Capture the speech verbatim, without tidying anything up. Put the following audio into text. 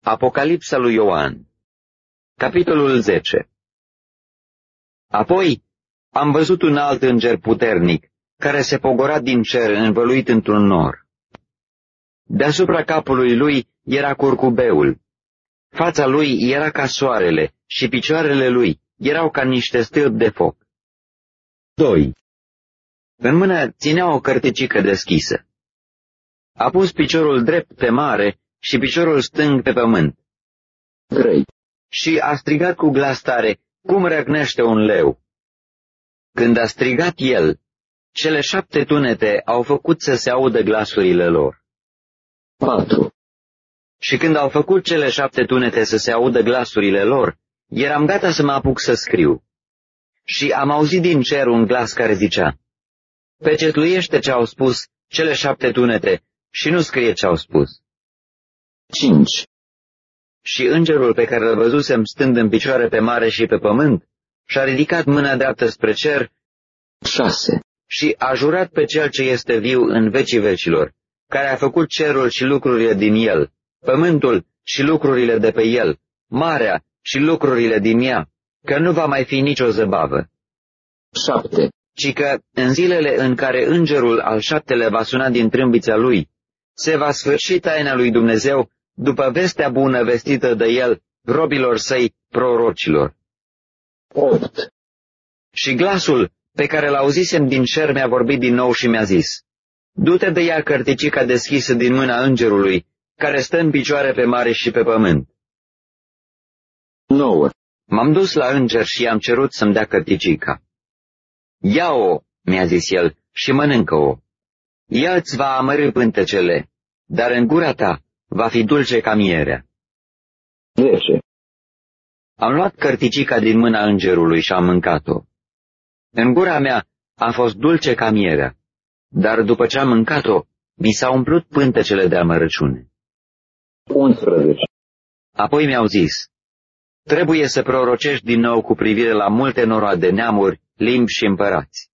Apocalipsa lui Ioan. Capitolul zece. Apoi am văzut un alt înger puternic, care se pogora din cer învăluit într-un nor. Deasupra capului lui era curcubeul. Fața lui era ca soarele și picioarele lui erau ca niște stâlpi de foc. doi. În mână ținea o cărticică deschisă. A pus piciorul drept pe mare și piciorul stâng pe pământ. trei. Și a strigat cu glas tare, cum răcnește un leu. Când a strigat el, cele șapte tunete au făcut să se audă glasurile lor. patru. Și când au făcut cele șapte tunete să se audă glasurile lor, eram gata să mă apuc să scriu. Și am auzit din cer un glas care zicea: pecetluiește ce au spus cele șapte tunete și nu scrie ce au spus. cinci. Și îngerul pe care îl văzusem stând în picioare pe mare și pe pământ și-a ridicat mâna dreaptă spre cer. șase. Și a jurat pe cel ce este viu în vecii vecilor, care a făcut cerul și lucrurile din el, pământul și lucrurile de pe el, marea și lucrurile din ea, că nu va mai fi nicio zăbavă. șapte. Ci că în zilele în care îngerul al șaptele va suna din trâmbița lui, se va sfârși taina lui Dumnezeu după vestea bună vestită de el robilor săi prorocilor. opt. Și glasul pe care l-auzisem din cer mi-a vorbit din nou și mi-a zis: du-te de ea cărticica deschisă din mâna îngerului, care stă în picioare pe mare și pe pământ. nouă. M-am dus la înger și i-am cerut să-mi dea cărticica. Ia-o, mi-a zis el, și mănâncă-o. Ea îți va amărî pântecele, dar în gura ta va fi dulce ca mierea. zece. Am luat cărticica din mâna îngerului și am mâncat-o. În gura mea a fost dulce ca mierea, dar după ce am mâncat-o, mi s-au umplut pântecele de amărăciune. unsprezece. Apoi mi-au zis: trebuie să prorocești din nou cu privire la multe noroade, neamuri, limbi și împărați.